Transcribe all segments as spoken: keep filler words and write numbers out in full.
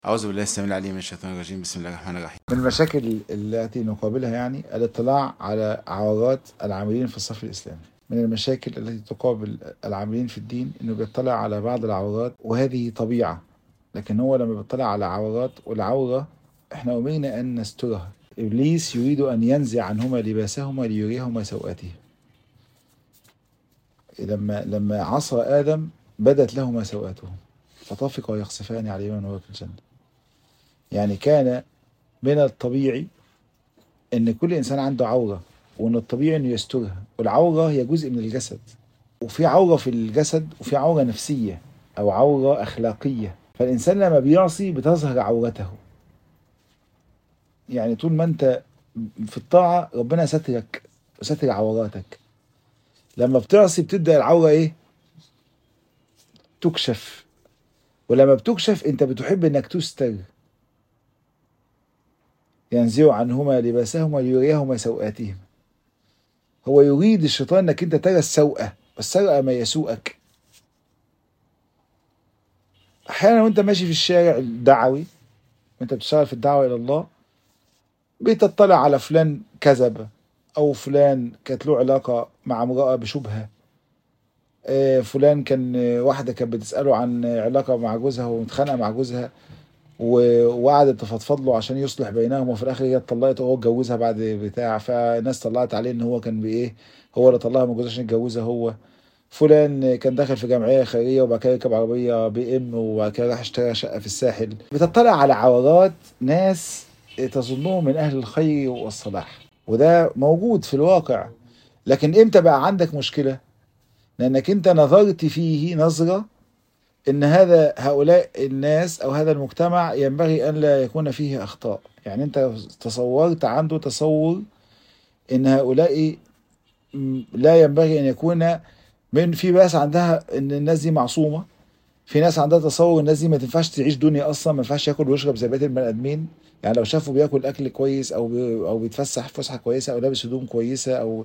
أعوذ بالله السميع العليم من الشيطان الرجيم. بسم الله الرحمن الرحيم. من المشاكل التي نقابلها يعني الاطلاع على عورات العاملين في الصف الإسلامي. من المشاكل التي تقابل العاملين في الدين إنه بيطلع على بعض العورات، وهذه طبيعة. لكن هو لما بيطلع على عورات، والعورة إحنا أمرنا أن نسترها. إبليس يريد أن ينزع عنهما لباسهما ليريهما سوآتهما. لما لما عصى آدم بدت لهما سوآتهم فطفقا يخصفان عليهما من ورق الجنة. يعني كان من الطبيعي ان كل انسان عنده عورة، وان الطبيعي انه يسترها، والعورة هي جزء من الجسد، وفي عورة في الجسد وفي عورة نفسية او عورة اخلاقية. فالانسان لما بيعصي بتظهر عورته. يعني طول ما انت في الطاعة ربنا سترك وستر عوراتك. لما بتعصي بتبدأ العورة ايه؟ تكشف. ولما بتكشف انت بتحب انك تستر. ينزع عنهما لباسهما ليريهما سوآتهما. هو يريد الشيطان انك انت ترى السوءة، والسوءة ما يسوءك. احيانا وانت ماشي في الشارع الدعوي، وانت بتشتغل في الدعوة الى الله، بتطلع على فلان كذب، او فلان كانت له علاقة مع امرأة بشبهة، فلان كان واحدة كانت بتسأله عن علاقة مع جوزها ومتخانقة مع جوزها، وقعدت تفضفض له عشان يصلح بينهم، وفي الاخر هي اتطلقت وهو اتجوزها بعد بتاع. فالناس طلعت عليه ان هو كان بايه، هو اللي طلقها من جوزها عشان يتجوزها هو. فلان كان داخل في جمعيه خيريه وبعد كده ركب عربيه بي ام وبعد كده راح اشترى شقه في الساحل. بتطلع على عورات ناس تظنهم من اهل الخير والصلاح، وده موجود في الواقع. لكن امتى بقى عندك مشكله؟ لانك انت نظرت فيه نظره ان هذا هؤلاء الناس او هذا المجتمع ينبغي ان لا يكون فيه اخطاء. يعني انت تصورت عنده تصور ان هؤلاء لا ينبغي ان يكون من في ناس عندها ان الناس دي معصومه، في ناس عندها تصور الناس دي ما تنفعش تعيش دنيا اصلا، ما ينفعش ياكل ويشرب زي بقيه البني ادمين. يعني لو شافوا بياكل اكل كويس او بي او بيتفسح فسحه كويسه او لابس هدوم كويسه او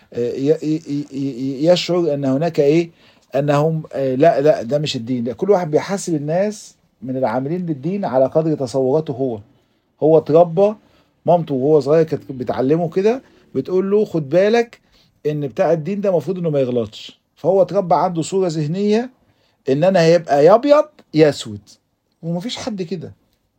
يشعر ان هناك ايه، انهم لا لا ده مش الدين. لا، كل واحد بيحاسب الناس من العاملين بالدين على قدر تصوراته. هو هو اتربى، مامته وهو صغير كانت بتعلمه كده، بتقول له خد بالك ان بتاع الدين ده المفروض انه ما يغلطش. فهو اتربى عنده صورة ذهنية ان انا هيبقى يا ابيض يا اسود، ومفيش حد كده.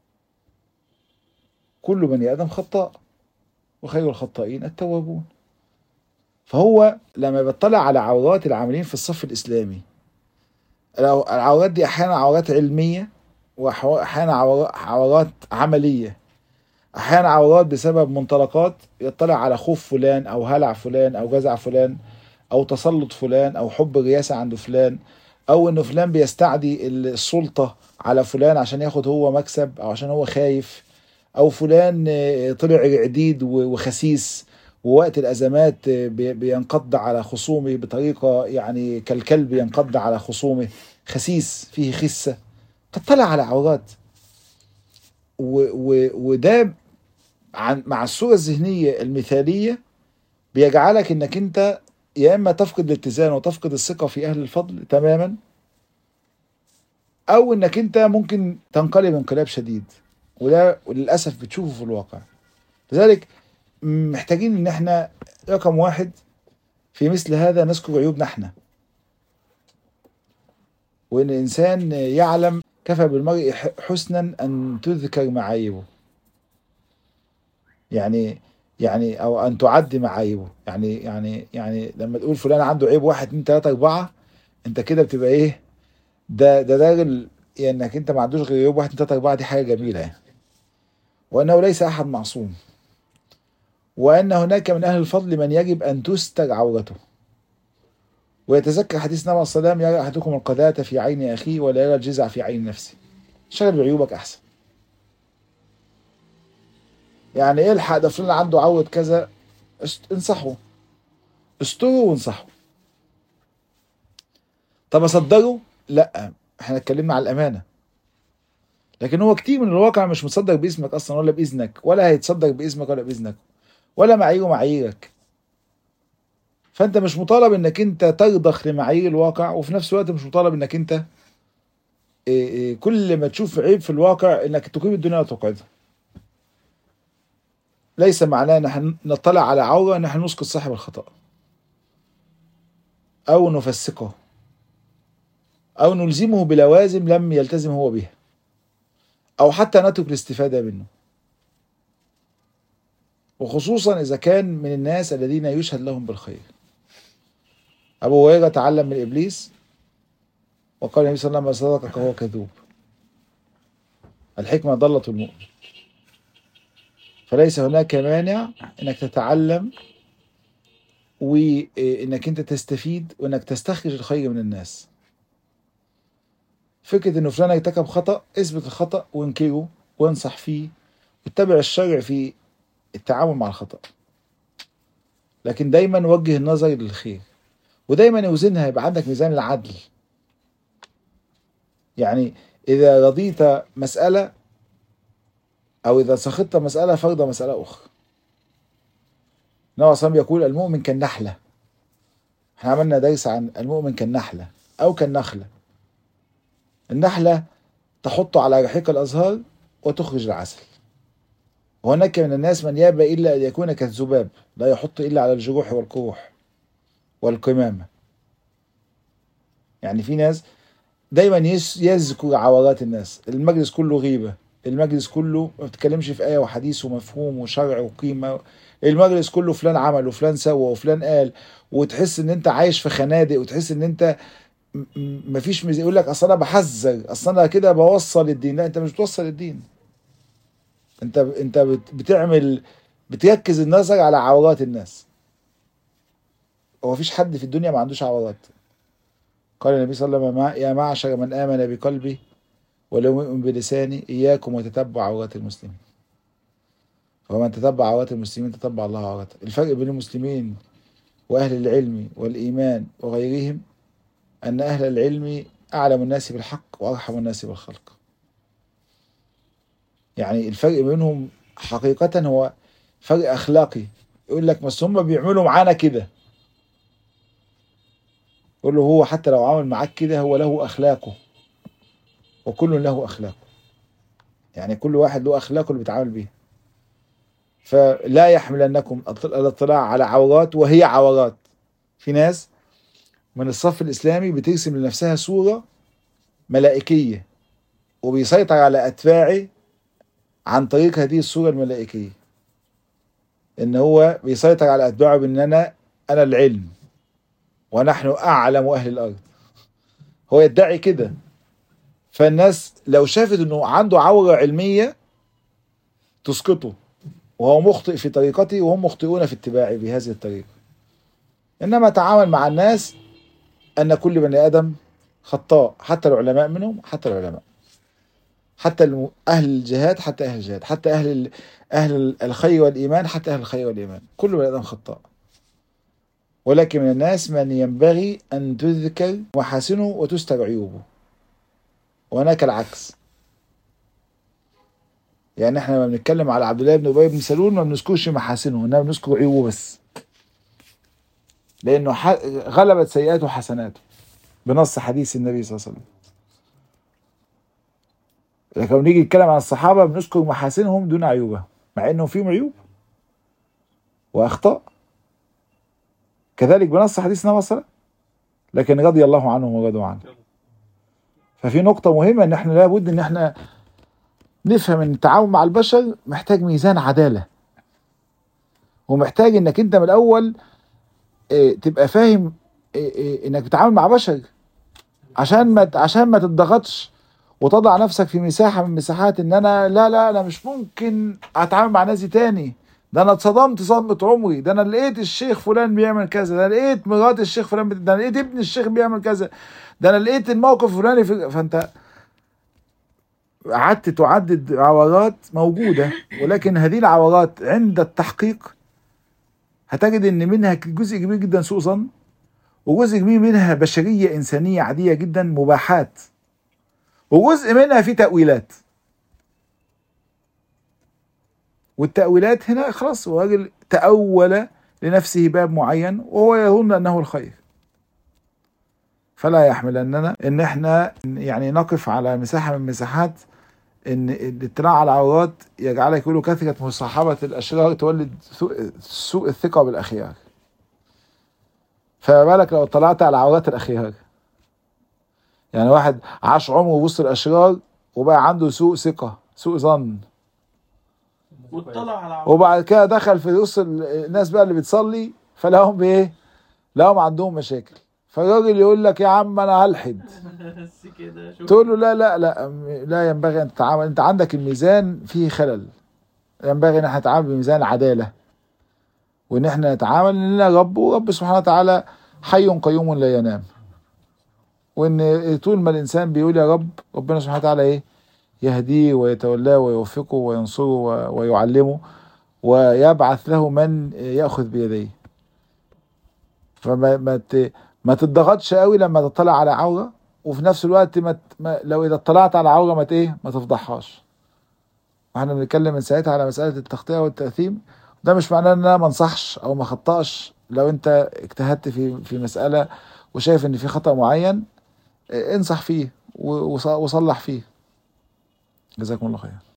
كل بني ادم خطاء وخير الخطائين التوابون. فهو لما بيطلع على عورات العاملين في الصف الاسلامي، العورات دي احيانا عورات علمية، واحيانا عورات عملية، احيانا عورات بسبب منطلقات. يطلع على خوف فلان او هلع فلان او جزع فلان او تسلط فلان او حب الرياسة عند فلان، او انه فلان بيستعدي السلطة على فلان عشان ياخد هو مكسب او عشان هو خايف، او فلان طلع عديد وخسيس ووقت الازمات بينقض على خصومه بطريقة يعني كالكلب ينقض على خصومه، خسيس فيه خسة. تطلع على عورات و و وده عن مع الصورة الذهنية المثالية بيجعلك انك انت يا اما تفقد الاتزان وتفقد الثقة في اهل الفضل تماما، او انك انت ممكن تنقلب انقلاب شديد. وده للأسف بتشوفه في الواقع. لذلك محتاجين ان احنا رقم واحد في مثل هذا نذكر عيوبنا احنا، وان الانسان يعلم كفى بالمرء حسنا ان تذكر معايبه. يعني يعني او ان تعد معايبه. يعني يعني يعني لما تقول فلان عنده عيب واحد اتنين تلاته اربعه، انت كده بتبقى ايه؟ ده ده ده يعني انك انت ما عندوش غير عيب واحد اتنين تلاته اربعه، دي حاجه جميله يعني. وانه ليس احد معصوم، وان هناك من اهل الفضل من يجب ان تستر عورته. ويتذكر حديث النبي عليه الصلاه والسلام: يرى احدكم القذاة في عين اخيه ولا يرى الجزع في عين نفسه. شغل بعيوبك احسن. يعني الحق ده فلان عنده عوره كذا، انصحه، استره وانصحه. طب اصدره؟ لا، احنا اتكلمنا على الامانه. لكن هو كتير من الواقع مش متصدق باسمك اصلا ولا باذنك، ولا هيتصدق باسمك ولا باذنك، ولا معاييره معاييرك. فانت مش مطالب انك انت ترضخ لمعايير الواقع، وفي نفس الوقت مش مطالب انك انت كل ما تشوف عيب في الواقع انك تقيم الدنيا وتقعدها. ليس معناه ان احنا نطلع على عورة ان احنا نسقط صاحب الخطأ او نفسقه او نلزمه بلوازم لم يلتزم هو بها، او حتى نترك الاستفادة منه، وخصوصا اذا كان من الناس الذين يشهد لهم بالخير. ابو هريرة تعلم من ابليس وقال النبي صلى الله عليه وسلم: صدقك هو كذوب. الحكمة ضلة المؤمن. فليس هناك مانع انك تتعلم وانك انت تستفيد وانك تستخرج الخير من الناس. فكرة انه فلان ارتكب خطأ، اثبت الخطأ وانكره وانصح فيه واتبع الشرع في التعامل مع الخطأ، لكن دايما وجه النظر للخير، ودايما يوزنها، يبقى عندك ميزان العدل. يعني اذا رضيت مسألة او اذا سخطت مسألة فرض مسألة اخرى. النبي صلى الله عليه وسلم يقول: المؤمن كالنحلة. احنا عملنا درس عن المؤمن كالنحلة او كالنخلة. النحلة تحط على رحيق الازهار وتخرج العسل، وهناك من الناس من يابى الا ان يكون كالذباب، لا يحط الا على الجروح والقروح والقمامة. يعني في ناس دايما يذكر عورات الناس، المجلس كله غيبة، المجلس كله ما بتتكلمش في آية وحديث ومفهوم وشرع وقيمة، المجلس كله فلان عمل وفلان سوى وفلان قال، وتحس ان انت عايش في خنادق، وتحس ان انت مفيش ميزان. يقول لك: اصل انا بحذر، اصل انا كده بوصل الدين. لا، انت مش بتوصل الدين، انت انت بتعمل بتركز النظر على عورات الناس. هو مفيش حد في الدنيا ما عندوش عورات. قال النبي صلى الله عليه وسلم: يا معشر من آمن بقلبه ولم يؤمن بلسانه إياكم وتتبع عورات المسلمين. فمن تتبع عورات المسلمين تتبع الله عورته. الفرق بين المسلمين وأهل العلم والإيمان وغيرهم أن أهل العلم أعلم الناس بالحق وأرحم الناس بالخلق. يعني الفرق بينهم حقيقة هو فرق أخلاقي. يقول لك: بس هم بيعملوا معانا كده. يقول له: هو حتى لو عمل معاك كده هو له أخلاقه، وكل له أخلاقه. يعني كل واحد له أخلاقه اللي بيتعامل بيها. فلا يحملنكم الاطلاع على عورات وهي عورات. في ناس من الصف الإسلامي بترسم لنفسها صورة ملائكية وبيسيطر على أتباعه عن طريق هذه الصورة الملائكية، إن هو بيسيطر على أتباعه بأن أنا أنا العلم ونحن أعلم أهل الأرض. هو يدعي كده. فالناس لو شافت أنه عنده عورة علمية تسقطه، وهو مخطئ في طريقته وهم مخطئون في اتباعه بهذه الطريقة. إنما تعامل مع الناس أن كل بني آدم خطاء، حتى العلماء منهم، حتى العلماء، حتى أهل الجهاد، حتى أهل الجهاد، حتى أهل أهل الخير والإيمان، حتى أهل الخير والإيمان، كل بني آدم خطاء. ولكن من الناس من ينبغي أن تذكر محاسنه وتستر عيوبه، وهناك العكس. يعني احنا لما بنتكلم على عبد الله بن أبي بن سلول ما بنذكرش محاسنه، انما بنذكر عيوبه بس، لأنه غلبت سيئاته حسناته بنص حديث النبي صلى الله عليه وسلم. لكن لما نيجي نتكلم عن الصحابة بنذكر محاسنهم دون عيوبهم، مع انهم فيهم عيوب واخطاء كذلك بنص حديث النبي صلى الله عليه وسلم، لكن رضي الله عنهم ورضوا عنه. ففي نقطة مهمة ان احنا لابد ان احنا نفهم ان التعامل مع البشر محتاج ميزان عدالة، ومحتاج انك انت من الاول اه تبقى فاهم اه اه انك بتتعامل مع بشر، عشان ما عشان ما تتضغطش وتضع نفسك في مساحة من مساحات ان انا لا لا انا مش ممكن اتعامل مع ناس تاني، ده انا اتصدمت صدمة عمري، ده انا لقيت الشيخ فلان بيعمل كذا، ده انا لقيت مرات الشيخ فلان بت... ده انا لقيت ابن الشيخ بيعمل كذا، ده انا لقيت الموقف الفلاني في... فانت قعدت تعدد عورات موجودة، ولكن هذه العورات عند التحقيق هتجد ان منها جزء كبير جدا سوء ظن، وجزء كبير منها بشرية إنسانية عادية جدا مباحات، وجزء منها في تأويلات. والتأويلات هنا خلاص هو راجل تأول لنفسه باب معين وهو يظن أنه الخير. فلا يحملننا ان احنا يعني نقف على مساحة من مساحات ان الاطلاع على العورات يجعلك يقولوا كثرة مصاحبة الاشرار تولد سوء, سوء الثقة بالاخيار. فما بالك لو اطلعت على عورات الاخيار؟ يعني واحد عاش عمره وسط الاشرار وبقى عنده سوء ثقة، سوء ظن، واطلع على وبعد كده دخل في وسط الناس بقى اللي بتصلي فلهم بايه؟ لهم عندهم مشاكل. فالراجل يقول لك يا عم انا هلحد، بس كده شوف. تقول له لا لا لا لا ينبغي ان تتعامل، انت عندك الميزان فيه خلل، ينبغي ان احنا نتعامل بميزان العداله، وان احنا نتعامل اننا رب، ورب سبحانه وتعالى حي قيوم لا ينام، وان طول ما الانسان بيقول يا رب ربنا سبحانه وتعالى ايه؟ يهديه ويتولاه ويوفقه وينصره ويعلمه ويبعث له من ياخذ بيديه. فما ما ما تتضغطش قوي لما تطلع على عوره، وفي نفس الوقت ما, ما لو اذا اطلعت على عوره ما ايه؟ ما تفضحهاش. واحنا بنتكلم من ساعتها على مساله التغطيه والتاثيم. ده مش معناه ان انا ما انصحش او ما خطاش. لو انت اجتهدت في في مساله وشايف ان في خطا معين، انصح فيه وصلح فيه. جزاكم الله خير.